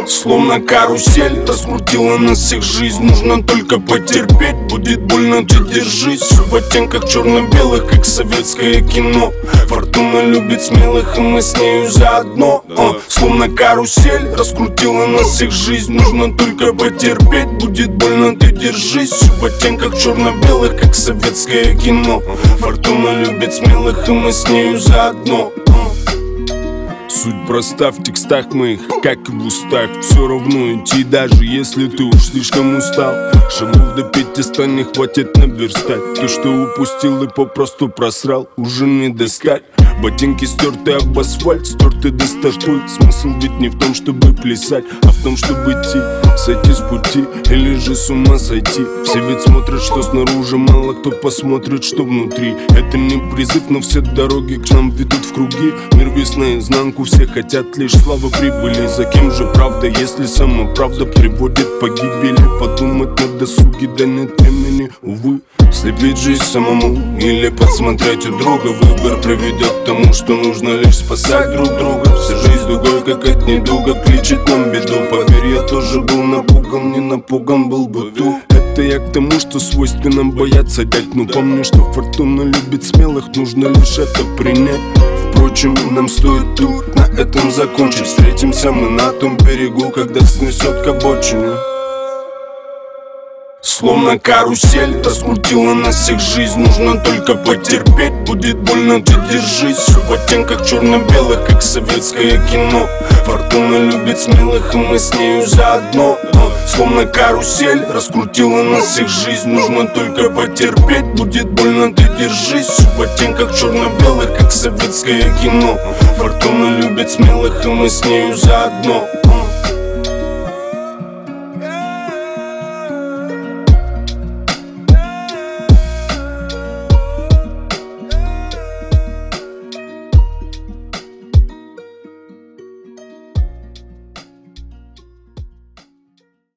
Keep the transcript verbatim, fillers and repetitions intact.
Словно карусель раскрутила нас всех жизнь. Нужно только потерпеть, будет больно, ты держись. Все в оттенках черно-белых, как советское кино. Фортуна любит смелых, и мы с нею заодно. uh, Словно карусель раскрутила нас всех жизнь. Нужно только потерпеть, будет больно, ты держись. Все в оттенках черно-белых, как советское кино. Фортуна любит смелых, и мы с нею заодно. Суть проста в текстах моих, как и в устах. Все равно идти, даже если ты уж слишком устал. Шагов до пятиста не хватит наверстать. То, что упустил и попросту просрал, уже не достать. Ботинки стерты об асфальт, стерты до статуй. Смысл ведь не в том, чтобы плясать, а в том, чтобы идти, сойти с пути или же с ума сойти. Все ведь смотрят, что снаружи, мало кто посмотрит, что внутри. Это не призыв, но все дороги к нам ведут в круги. Мир весь наизнанку, все хотят лишь славы, прибыли. За кем же правда, если сама правда приводит к погибели? Подумать на досуге, да нет времени, увы. Слепить жизнь самому или подсмотреть у друга. Выбор приведет к тому, что нужно лишь спасать друг друга. Вся жизнь дугой, как от недуга, кличет нам беду. Поверь, я тоже был напуган, не напуган был бы ты. Это я к тому, что свойственно бояться дать. Но помни, что фортуна любит смелых, нужно лишь это принять. Впрочем, нам стоит тут на этом закончить. Встретимся мы на том берегу, когда снесет к обочине. Словно карусель раскрутила нас всех жизнь. Нужно только потерпеть, будет больно, ты держись. Все в оттенках черно-белых, как советское кино. Фортуна любит смелых, и мы с нею заодно. Словно карусель раскрутила нас всех жизнь. Нужно только потерпеть, будет больно, ты держись. Все в оттенках черно-белых, как советское кино. Фортуна любит смелых, и мы с нею заодно.